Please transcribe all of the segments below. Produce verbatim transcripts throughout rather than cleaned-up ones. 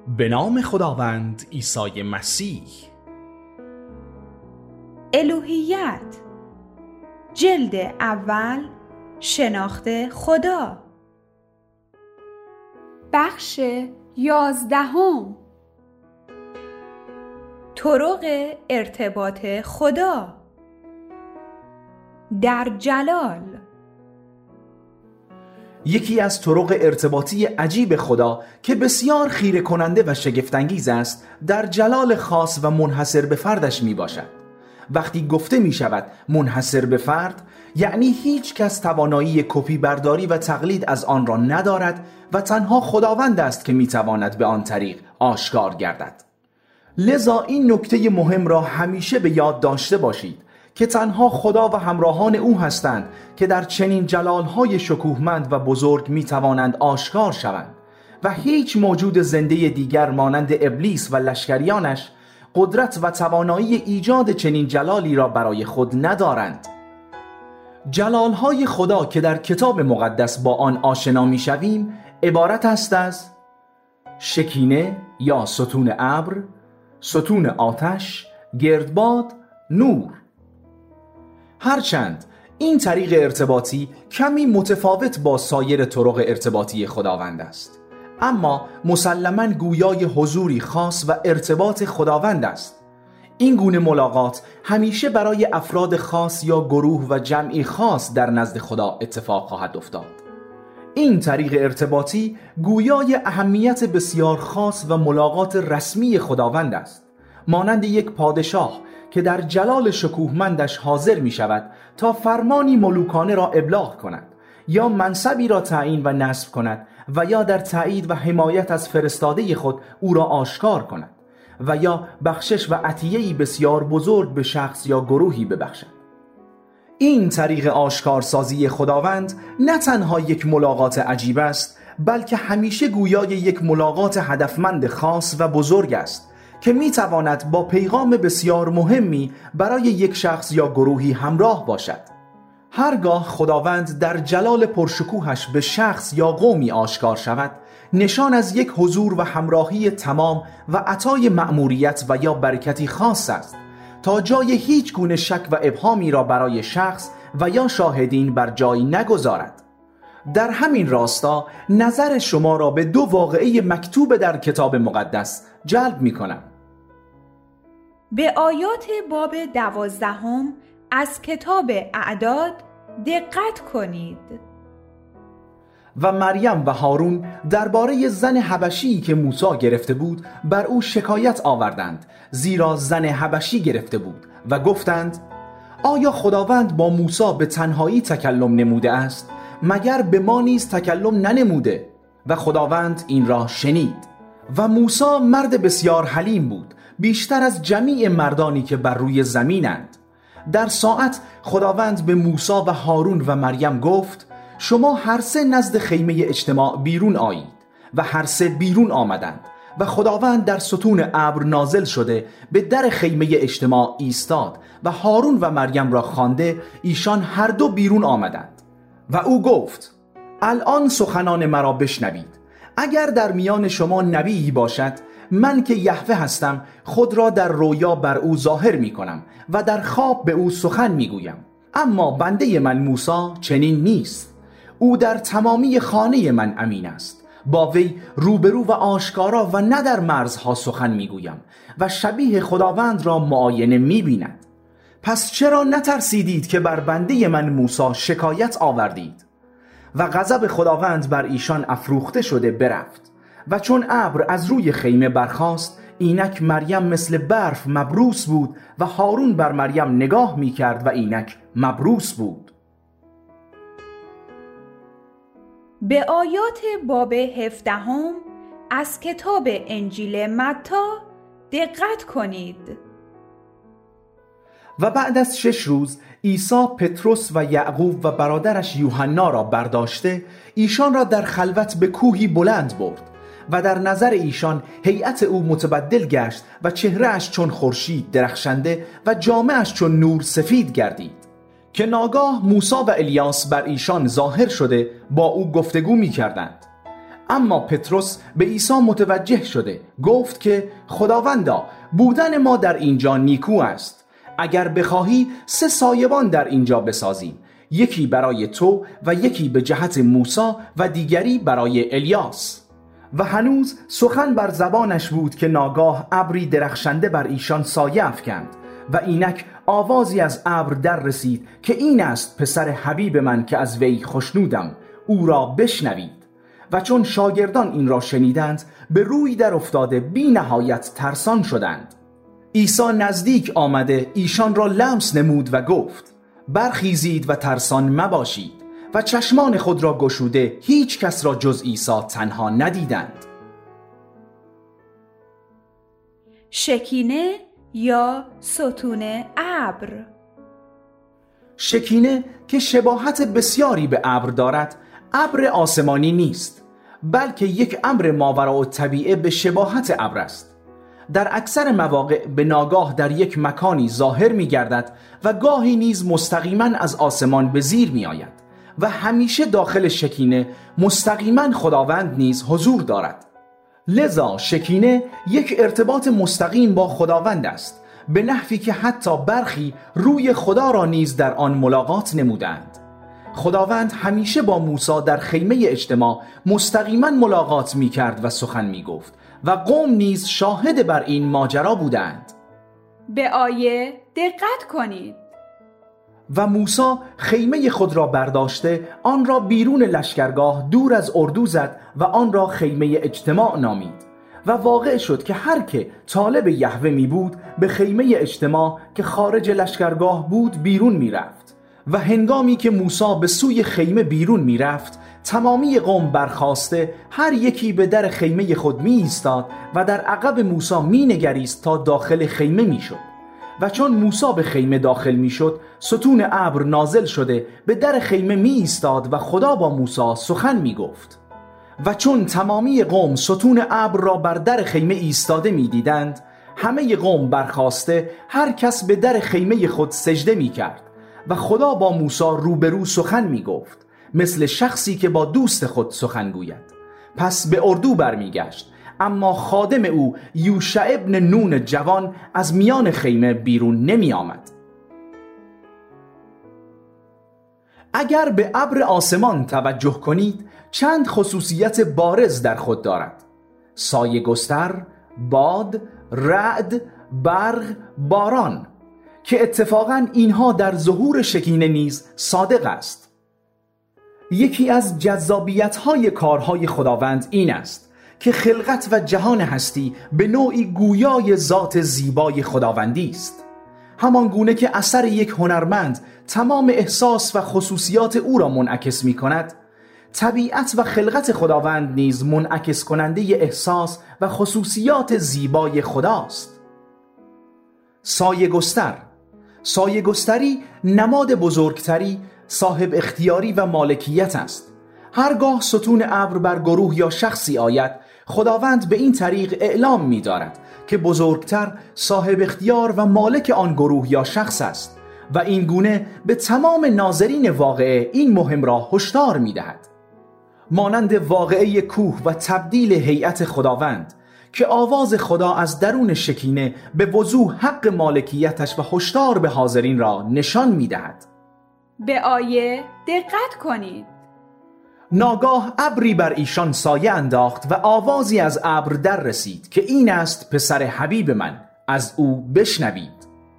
به نام خداوند عیسی مسیح. الوهیت جلد اول، شناخت خدا، بخش یازدهم، طرق ارتباط خدا در جلال. یکی از طرق ارتباطی عجیب خدا که بسیار خیره کننده و شگفت‌انگیز است در جلال خاص و منحصر به فردش می باشد. وقتی گفته می شود منحصر به فرد، یعنی هیچ کس توانایی کپی برداری و تقلید از آن را ندارد و تنها خداوند است که می تواند به آن طریق آشکار گردد. لذا این نکته مهم را همیشه به یاد داشته باشید که تنها خدا و همراهان او هستند که در چنین جلالهای شکوهمند و بزرگ می توانند آشکار شوند و هیچ موجود زنده دیگر مانند ابلیس و لشکریانش قدرت و توانایی ایجاد چنین جلالی را برای خود ندارند. جلالهای خدا که در کتاب مقدس با آن آشنا می شویم عبارت است از شکینه یا ستون ابر، ستون آتش، گردباد، نور. هرچند این طریق ارتباطی کمی متفاوت با سایر طرق ارتباطی خداوند است، اما مسلماً گویای حضوری خاص و ارتباط خداوند است. این گونه ملاقات همیشه برای افراد خاص یا گروه و جمعی خاص در نزد خدا اتفاق خواهد افتاد. این طریق ارتباطی گویای اهمیت بسیار خاص و ملاقات رسمی خداوند است، مانند یک پادشاه که در جلال شکوهمندش حاضر می شود تا فرمانی ملوکانه را ابلاغ کند یا منصبی را تعیین و نصب کند و یا در تایید و حمایت از فرستاده خود او را آشکار کند و یا بخشش و عطیه‌ای بسیار بزرگ به شخص یا گروهی ببخشد. این طریق آشکارسازی خداوند نه تنها یک ملاقات عجیب است، بلکه همیشه گویای یک ملاقات هدفمند خاص و بزرگ است که می تواند با پیغام بسیار مهمی برای یک شخص یا گروهی همراه باشد. هرگاه خداوند در جلال پرشکوهش به شخص یا قومی آشکار شود، نشان از یک حضور و همراهی تمام و عطای مأموریت و یا برکتی خاص است تا جای هیچ گونه شک و ابهامی را برای شخص و یا شاهدین بر جای نگذارد. در همین راستا نظر شما را به دو واقعه مکتوب در کتاب مقدس جلب می کنم. به آیات باب دوازدهم از کتاب اعداد دقت کنید. و مریم و هارون درباره زن حبشی که موسی گرفته بود بر او شکایت آوردند، زیرا زن حبشی گرفته بود و گفتند آیا خداوند با موسی به تنهایی تکلم نموده است؟ مگر به ما نیز تکلم ننموده؟ و خداوند این را شنید. و موسی مرد بسیار حلیم بود، بیشتر از جمیع مردانی که بر روی زمینند. در ساعت خداوند به موسی و هارون و مریم گفت شما هر سه نزد خیمه اجتماع بیرون آیید. و هر سه بیرون آمدند و خداوند در ستون ابر نازل شده به در خیمه اجتماع ایستاد و هارون و مریم را خوانده ایشان هر دو بیرون آمدند. و او گفت الان سخنان مرا بشنوید. اگر در میان شما نبیی باشد، من که یهوه هستم خود را در رویا بر او ظاهر می کنم و در خواب به او سخن می گویم. اما بنده من موسی چنین نیست. او در تمامی خانه من امین است. با وی روبرو و آشکارا و نه در مرزها سخن می گویم و شبیه خداوند را معاینه می بیند. پس چرا نترسیدید که بر بنده من موسی شکایت آوردید؟ و غضب خداوند بر ایشان افروخته شده برفت. و چون ابر از روی خیمه برخاست، اینک مریم مثل برف مبروس بود و هارون بر مریم نگاه می کرد و اینک مبروس بود. به آیات باب هفدهم از کتاب انجیل متی دقت کنید. و بعد از شش روز عیسی پتروس و یعقوب و برادرش یوحنا را برداشته ایشان را در خلوت به کوهی بلند برد و در نظر ایشان هیئت او متبدل گشت و چهرهش چون خورشید درخشنده و جامه‌اش چون نور سفید گردید که ناگاه موسی و الیاس بر ایشان ظاهر شده با او گفتگو می کردند. اما پتروس به عیسی متوجه شده گفت که خداوندا، بودن ما در اینجا نیکو است. اگر بخواهی سه سایبان در اینجا بسازیم، یکی برای تو و یکی به جهت موسی و دیگری برای الیاس. و هنوز سخن بر زبانش بود که ناگاه ابری درخشنده بر ایشان سایه افکند و اینک آوازی از ابر در رسید که این است پسر حبیب من که از وی خوشنودم، او را بشنوید. و چون شاگردان این را شنیدند، به روی در افتاده بی نهایت ترسان شدند. عیسی نزدیک آمده ایشان را لمس نمود و گفت: برخیزید و ترسان مباشید. و چشمان خود را گشوده هیچ کس را جز عیسی تنها ندیدند. شکینه یا ستون ابر. شکینه که شباهت بسیاری به ابر دارد، ابر آسمانی نیست، بلکه یک امر ماوراءالطبیعه به شباهت ابر است. در اکثر مواقع به ناگاه در یک مکانی ظاهر می گردد و گاهی نیز مستقیما از آسمان به زیر می آید و همیشه داخل شکینه مستقیما خداوند نیز حضور دارد. لذا شکینه یک ارتباط مستقیم با خداوند است، به نحوی که حتی برخی روی خدا را نیز در آن ملاقات نمودند. خداوند همیشه با موسی در خیمه اجتماع مستقیما ملاقات می کرد و سخن می گفت و قوم نیز شاهد بر این ماجرا بودند. به آیه دقت کنید. و موسی خیمه خود را برداشته آن را بیرون لشکرگاه دور از اردو زد و آن را خیمه اجتماع نامید. و واقع شد که هر که طالب یهوه می بود به خیمه اجتماع که خارج لشکرگاه بود بیرون می رفت. و هنگامی که موسی به سوی خیمه بیرون می رفت، تمامی قوم برخاسته هر یکی به در خیمه خود می ایستاد و در عقب موسی می نگریست تا داخل خیمه می شد. و چون موسی به خیمه داخل می شد، ستون ابر نازل شده به در خیمه می ایستاد و خدا با موسی سخن می گفت. و چون تمامی قوم ستون ابر را بر در خیمه ایستاده می دیدند، همه قوم برخاسته هر کس به در خیمه خود سجده می کرد و خدا با موسی روبرو سخن می گفت، مثل شخصی که با دوست خود سخن گوید. پس به اردو برمی گشت، اما خادم او یوشع ابن نون جوان از میان خیمه بیرون نمی آمد. اگر به ابر آسمان توجه کنید، چند خصوصیت بارز در خود دارد: سایه گستر، باد، رعد، برق، باران، که اتفاقاً اینها در ظهور شکینه نیز صادق است. یکی از جذابیت‌های کارهای خداوند این است که خلقت و جهان هستی به نوعی گویای ذات زیبای خداوندی است. همان گونه که اثر یک هنرمند تمام احساس و خصوصیات او را منعکس می کند، طبیعت و خلقت خداوند نیز منعکس کننده احساس و خصوصیات زیبای خداست. سایه گستر. سایه گستری نماد بزرگتری، صاحب اختیاری و مالکیت است. هرگاه ستون ابر بر گروه یا شخصی آید، خداوند به این طریق اعلام می دارد که بزرگتر، صاحب اختیار و مالک آن گروه یا شخص است و این گونه به تمام ناظرین واقعه این مهم را هشدار می دهد. مانند واقعه کوه و تبدیل هیئت خداوند که آواز خدا از درون شکینه به وضوح حق مالکیتش و هشدار به حاضرین را نشان می دهد. به آیه دقت کنید. ناگاه ابری بر ایشان سایه انداخت و آوازی از ابر در رسید که این است پسر حبیب من، از او بشنوید.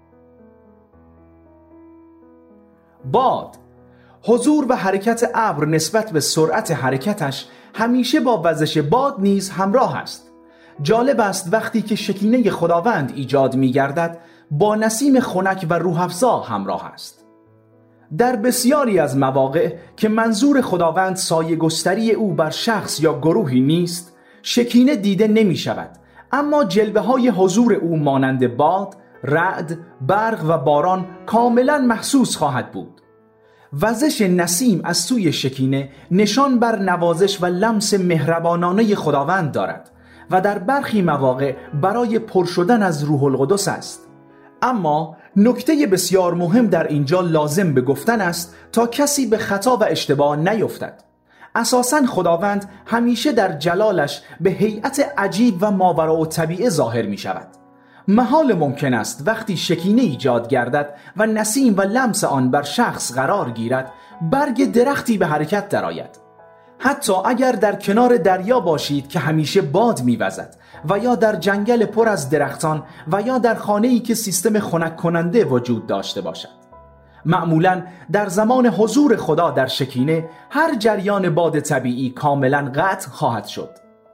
باد. حضور و حرکت ابر نسبت به سرعت حرکتش همیشه با وزش باد نیز همراه است. جالب است وقتی که شکینه خداوند ایجاد می گردد با نسیم خنک و روح افزا همراه است. در بسیاری از مواقع که منظور خداوند سایه گستری او بر شخص یا گروهی نیست، شکینه دیده نمی شود، اما جلوه های حضور او مانند باد، رعد، برق و باران کاملا محسوس خواهد بود. وزش نسیم از سوی شکینه نشان بر نوازش و لمس مهربانانه خداوند دارد و در برخی مواقع برای پر شدن از روح القدس است. اما نکته بسیار مهم در اینجا لازم به گفتن است تا کسی به خطا و اشتباه نیفتد. اساساً خداوند همیشه در جلالش به هیئت عجیب و ماوراءالطبیعه ظاهر می شود. محال ممکن است وقتی شکینه ایجاد گردد و نسیم و لمس آن بر شخص قرار گیرد برگ درختی به حرکت درآید. حتی اگر در کنار دریا باشید که همیشه باد می‌وزد و یا در جنگل پر از درختان و یا در خانه‌ای که سیستم خنک کننده وجود داشته باشد. معمولاً در زمان حضور خدا در شکینه هر جریان باد طبیعی کاملاً قطع خواهد شد.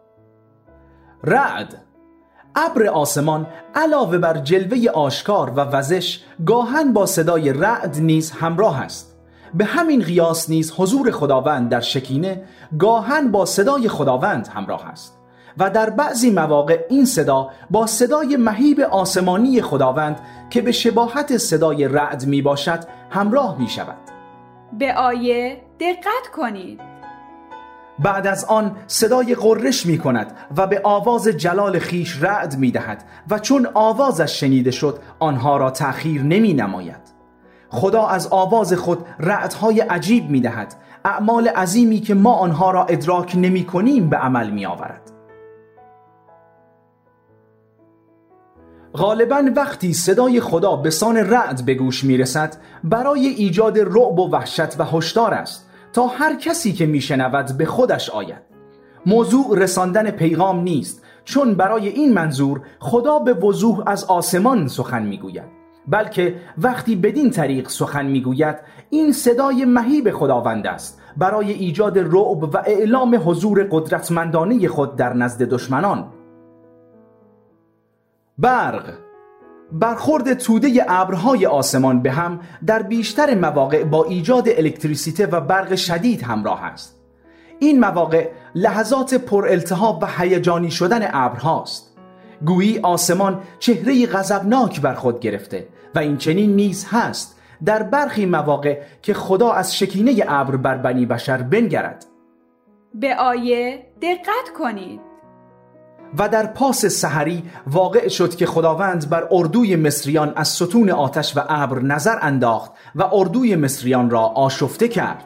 رعد، ابر آسمان علاوه بر جلوه آشکار و وزش گاهن با صدای رعد نیز همراه است. به همین قیاس نیز حضور خداوند در شکینه گاهن با صدای خداوند همراه است و در بعضی مواقع این صدا با صدای مهیب آسمانی خداوند که به شباهت صدای رعد می باشد همراه می شود. به آیه دقت کنید. بعد از آن صدای غرش می کند و به آواز جلال خیش رعد می دهد و چون آوازش شنیده شد آنها را تأخیر نمی نماید. خدا از آواز خود رعدهای عجیب می دهد، اعمال عظیمی که ما آنها را ادراک نمی کنیم به عمل می آورد. غالباً وقتی صدای خدا به سان رعد به گوش می رسد برای ایجاد رعب و وحشت و هشدار است تا هر کسی که می شنود به خودش آید. موضوع رساندن پیغام نیست، چون برای این منظور خدا به وضوح از آسمان سخن می گوید، بلکه وقتی بدین طریق سخن میگوید این صدای مهیب خداوند است برای ایجاد رعب و اعلام حضور قدرتمندانه خود در نزد دشمنان. برق، برخورد توده ابرهای آسمان به هم در بیشتر مواقع با ایجاد الکتریسیته و برق شدید همراه است. این مواقع لحظات پر التهاب و هیجانی شدن ابرهاست. گویی آسمان چهره غضبناک بر خود گرفته و این چنین نیز هست در برخی مواقع که خدا از شکینه ابر بر بنی بشر بنگرد. به آیه دقت کنید. و در پاس سحری واقع شد که خداوند بر اردوی مصریان از ستون آتش و ابر نظر انداخت و اردوی مصریان را آشفته کرد.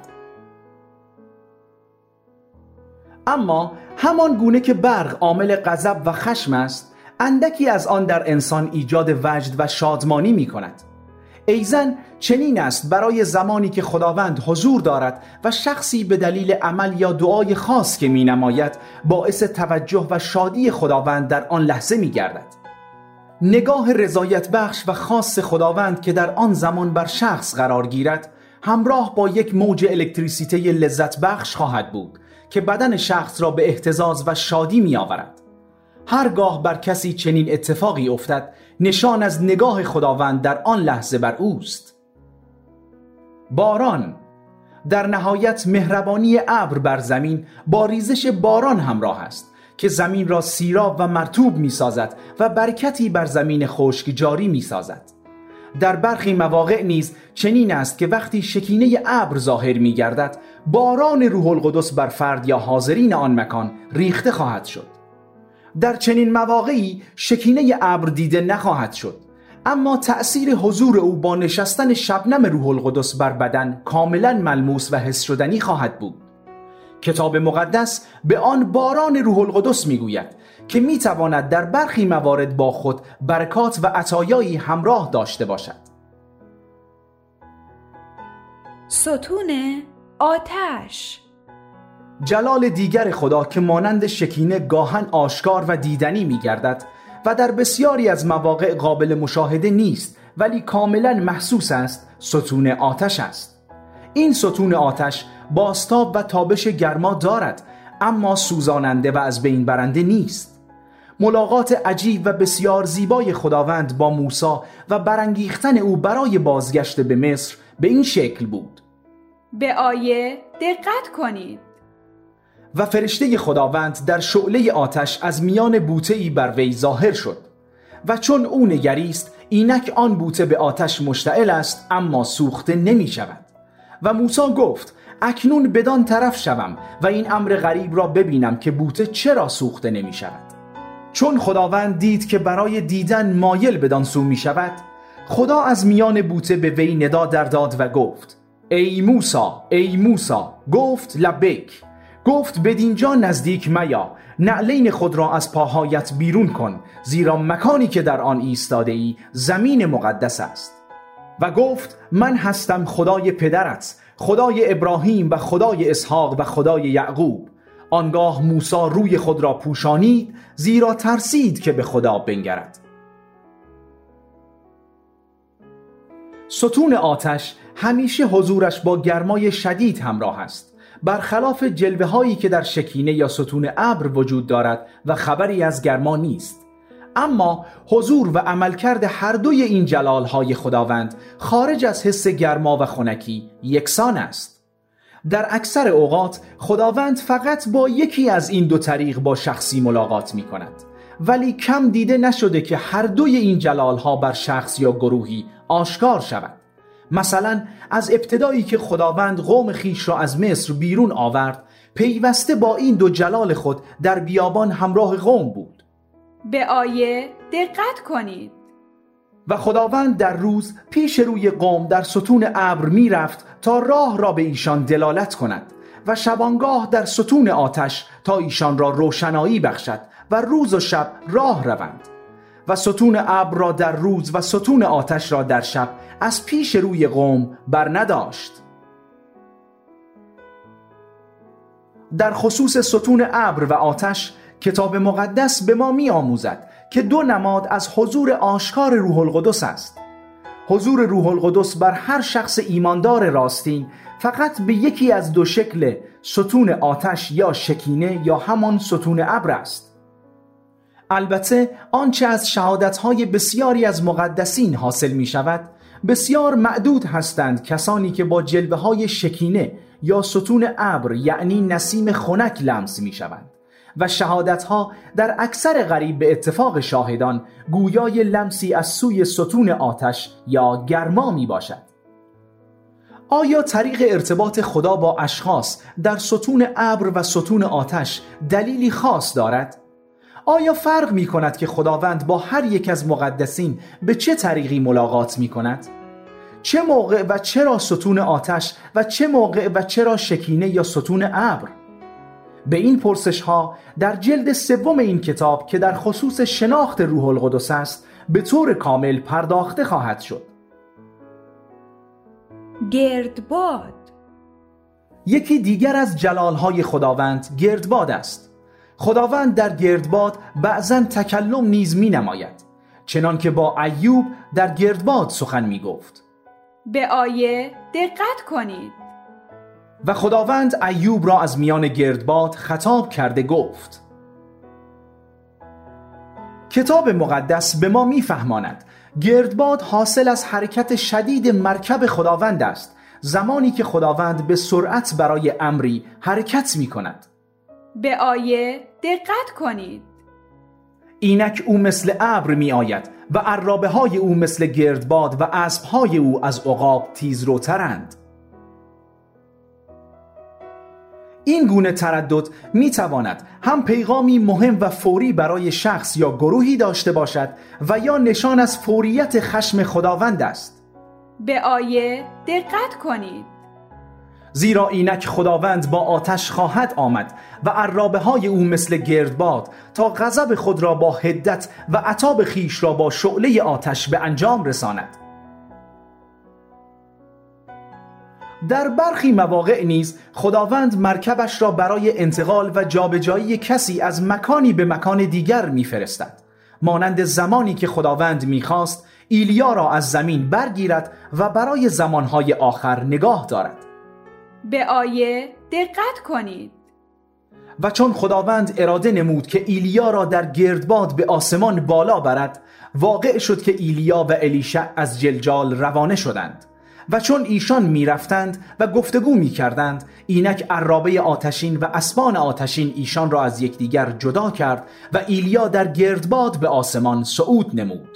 اما همان گونه که برق عامل غضب و خشم است، اندکی از آن در انسان ایجاد وجد و شادمانی می کند. ایزن چنین است برای زمانی که خداوند حضور دارد و شخصی به دلیل عمل یا دعای خاص که می نماید باعث توجه و شادی خداوند در آن لحظه می گردد. نگاه رضایت بخش و خاص خداوند که در آن زمان بر شخص قرار گیرد همراه با یک موج الکتریسیته لذت بخش خواهد بود که بدن شخص را به اهتزاز و شادی می آورد. هرگاه بر کسی چنین اتفاقی افتد نشان از نگاه خداوند در آن لحظه بر اوست. باران، در نهایت مهربانی ابر بر زمین با ریزش باران همراه است که زمین را سیراب و مرطوب می سازد و برکتی بر زمین خشک جاری می سازد. در برخی مواقع نیز چنین است که وقتی شکینه ابر ظاهر می گردد باران روح القدس بر فرد یا حاضرین آن مکان ریخته خواهد شد. در چنین مواقعی شکینه ابر دیده نخواهد شد، اما تأثیر حضور او با نشستن شبنم روح القدس بر بدن کاملا ملموس و حس شدنی خواهد بود. کتاب مقدس به آن باران روح القدس میگوید که میتواند در برخی موارد با خود برکات و عطایایی همراه داشته باشد. ستون آتش، جلال دیگر خدا که مانند شکینه گاهن آشکار و دیدنی می گردد و در بسیاری از مواقع قابل مشاهده نیست ولی کاملا محسوس است، ستون آتش است. این ستون آتش بازتاب و تابش گرما دارد اما سوزاننده و از بین برنده نیست. ملاقات عجیب و بسیار زیبای خداوند با موسی و برانگیختن او برای بازگشت به مصر به این شکل بود. به آیه دقت کنید. و فرشته خداوند در شعله آتش از میان بوته‌ای بر وی ظاهر شد و چون او نگریست اینک آن بوته به آتش مشتعل است اما سوخته نمی شود. و موسی گفت اکنون بدان طرف شوم و این امر غریب را ببینم که بوته چرا سوخته نمی شود. چون خداوند دید که برای دیدن مایل بدان سو می شود، خدا از میان بوته به وی ندا در داد و گفت ای موسی ای موسی. گفت لبیک. گفت بدینجا نزدیک میا، نعلین خود را از پاهایت بیرون کن، زیرا مکانی که در آن ایستاده ای زمین مقدس است. و گفت من هستم خدای پدرت، خدای ابراهیم و خدای اسحاق و خدای یعقوب. آنگاه موسی روی خود را پوشانید، زیرا ترسید که به خدا بنگرد. ستون آتش همیشه حضورش با گرمای شدید همراه است، برخلاف جلوه هایی که در شکینه یا ستون ابر وجود دارد و خبری از گرما نیست. اما حضور و عملکرد هر دوی این جلالهای خداوند خارج از حس گرما و خنکی یکسان است. در اکثر اوقات خداوند فقط با یکی از این دو طریق با شخصی ملاقات می کند، ولی کم دیده نشده که هر دوی این جلالها بر شخص یا گروهی آشکار شود. مثلا از ابتدایی که خداوند قوم خیش را از مصر بیرون آورد، پیوسته با این دو جلال خود در بیابان همراه قوم بود. به آیه دقت کنید. و خداوند در روز پیش روی قوم در ستون ابر می رفت تا راه را به ایشان دلالت کند و شبانگاه در ستون آتش تا ایشان را روشنایی بخشد و روز و شب راه روند. و ستون ابر را در روز و ستون آتش را در شب از پیش روی قوم بر نداشت. در خصوص ستون ابر و آتش کتاب مقدس به ما می آموزد که دو نماد از حضور آشکار روح القدس است. حضور روح القدس بر هر شخص ایماندار راستین فقط به یکی از دو شکل ستون آتش یا شکینه یا همان ستون ابر است. البته آنچه از شهادت‌های بسیاری از مقدسین حاصل می شود، بسیار معدود هستند کسانی که با جلوه‌های شکینه یا ستون ابر یعنی نسیم خنک لمس می شوند و شهادت‌ها در اکثر قریب به اتفاق شاهدان گویای لمسی از سوی ستون آتش یا گرما می باشد. آیا طریق ارتباط خدا با اشخاص در ستون ابر و ستون آتش دلیلی خاص دارد؟ آیا فرق می کند که خداوند با هر یک از مقدسین به چه طریقی ملاقات می کند؟ چه موقع و چرا ستون آتش و چه موقع و چرا شکینه یا ستون ابر؟ به این پرسش ها در جلد سوم این کتاب که در خصوص شناخت روح القدس است به طور کامل پرداخته خواهد شد. گردباد. یکی دیگر از جلالهای خداوند گردباد است. خداوند در گردباد بعضاً تکلم نیز می نماید، چنان که با ایوب در گردباد سخن می گفت. به آیه دقت کنید. و خداوند ایوب را از میان گردباد خطاب کرده گفت. کتاب مقدس به ما می فهماند گردباد حاصل از حرکت شدید مرکب خداوند است، زمانی که خداوند به سرعت برای امری حرکت می کند. به آیه دقت کنید. اینک او مثل ابر می آید و عرابه های او مثل گردباد و اسب های او از عقاب تیزروترند. این گونه تردد می تواند هم پیغامی مهم و فوری برای شخص یا گروهی داشته باشد و یا نشان از فوریت خشم خداوند است. به آیه دقت کنید. زیرا اینک خداوند با آتش خواهد آمد و عرابه های او مثل گردباد تا غضب خود را با حدت و عتاب خیش را با شعله آتش به انجام رساند. در برخی مواقع نیز خداوند مرکبش را برای انتقال و جابجایی کسی از مکانی به مکان دیگر می‌فرستد، مانند زمانی که خداوند می‌خواست ایلیا را از زمین برگیرد و برای زمانهای آخر نگاه دارد. به آیه دقت کنید. و چون خداوند اراده نمود که ایلیا را در گردباد به آسمان بالا برد، واقع شد که ایلیا و الیشع از جلجال روانه شدند و چون ایشان می رفتند و گفتگو می کردند، اینک عرابه آتشین و اسبان آتشین ایشان را از یکدیگر جدا کرد و ایلیا در گردباد به آسمان صعود نمود.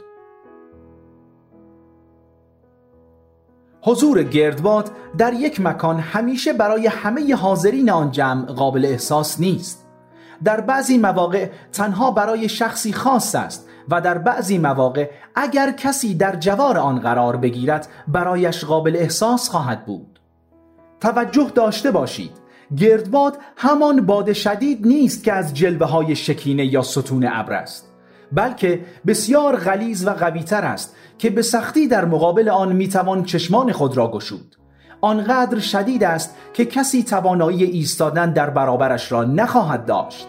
حضور گردباد در یک مکان همیشه برای همه حاضرین آن جمع قابل احساس نیست. در بعضی مواقع تنها برای شخصی خاص است و در بعضی مواقع اگر کسی در جوار آن قرار بگیرد برایش قابل احساس خواهد بود. توجه داشته باشید، گردباد همان باد شدید نیست که از جلوه های شکینه یا ستون ابر است، بلکه بسیار غلیظ و قوی‌تر است که به سختی در مقابل آن میتوان چشمان خود را گشود. آنقدر شدید است که کسی توانایی ایستادن در برابرش را نخواهد داشت.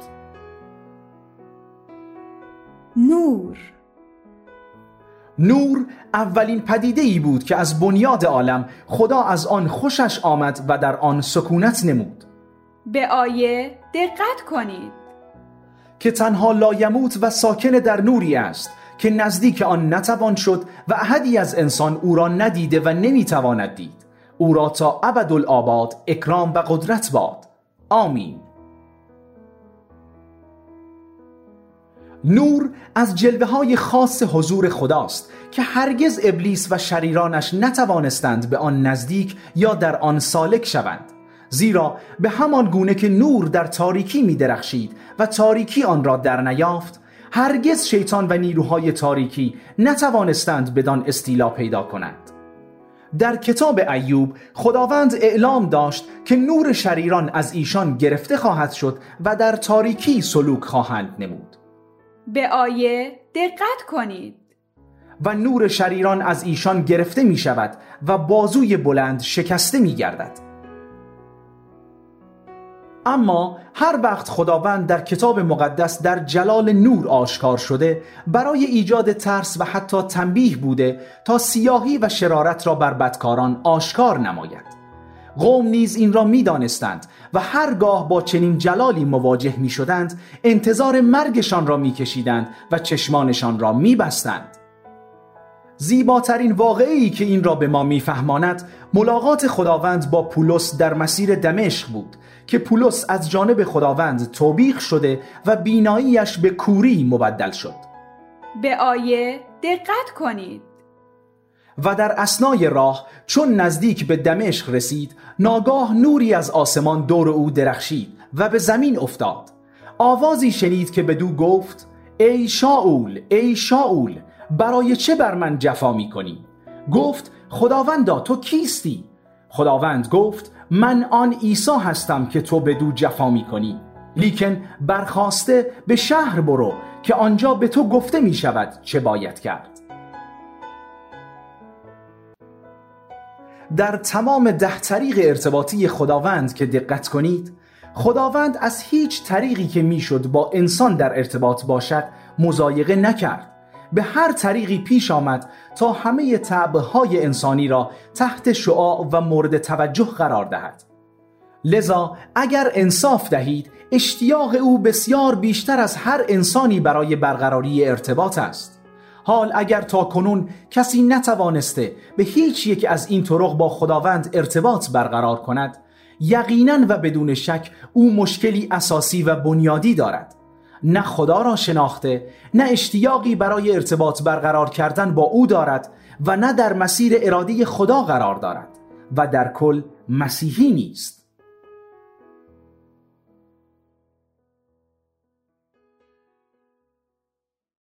نور. نور اولین پدیده ای بود که از بنیاد عالم خدا از آن خوشش آمد و در آن سکونت نمود. به آیه دقت کنید که تنها لایموت و ساکن در نوری است که نزدیک آن نتوان شد و احدی از انسان او را ندیده و نمیتواند دید. او را تا ابدالآباد اکرام و قدرت باد. آمین. نور از جلوه های خاص حضور خداست که هرگز ابلیس و شریرانش نتوانستند به آن نزدیک یا در آن سالک شوند، زیرا به همان گونه که نور در تاریکی می درخشید و تاریکی آن را در نیافت، هرگز شیطان و نیروهای تاریکی نتوانستند بدان استیلا پیدا کنند. در کتاب ایوب خداوند اعلام داشت که نور شریران از ایشان گرفته خواهد شد و در تاریکی سلوک خواهند نمود. به آیه دقت کنید و نور شریران از ایشان گرفته می شود و بازوی بلند شکسته می گردد. اما هر وقت خداوند در کتاب مقدس در جلال نور آشکار شده، برای ایجاد ترس و حتی تنبیه بوده تا سیاهی و شرارت را بر بدکاران آشکار نماید. قوم نیز این را می دانستند و هرگاه با چنین جلالی مواجه می شدند انتظار مرگشان را می کشیدند و چشمانشان را می بستند. زیباترین واقعه‌ای که این را به ما می فهماند ملاقات خداوند با پولس در مسیر دمشق بود که پولس از جانب خداوند توبیخ شده و بیناییش به کوری مبدل شد. به آیه دقت کنید و در اثنای راه چون نزدیک به دمشق رسید، ناگاه نوری از آسمان دور او درخشید و به زمین افتاد. آوازی شنید که بدو گفت: ای شاول، ای شاول، برای چه بر من جفا می کنی؟ گفت: خداوندا تو کیستی؟ خداوند گفت: من آن عیسی هستم که تو بدو جفا می کنی. لیکن برخاسته به شهر برو که آنجا به تو گفته می شود چه باید کرد. در تمام ده طریق ارتباطی خداوند که دقت کنید، خداوند از هیچ طریقی که میشد با انسان در ارتباط باشد مضایقه نکرد. به هر طریقی پیش آمد تا همه طبعهای انسانی را تحت شعاع و مورد توجه قرار دهد. لذا اگر انصاف دهید، اشتیاق او بسیار بیشتر از هر انسانی برای برقراری ارتباط است. حال اگر تا کنون کسی نتوانسته به هیچ یک از این طرق با خداوند ارتباط برقرار کند، یقیناً و بدون شک او مشکلی اساسی و بنیادی دارد. نه خدا را شناخته، نه اشتیاقی برای ارتباط برقرار کردن با او دارد و نه در مسیر ارادی خدا قرار دارد و در کل مسیحی نیست.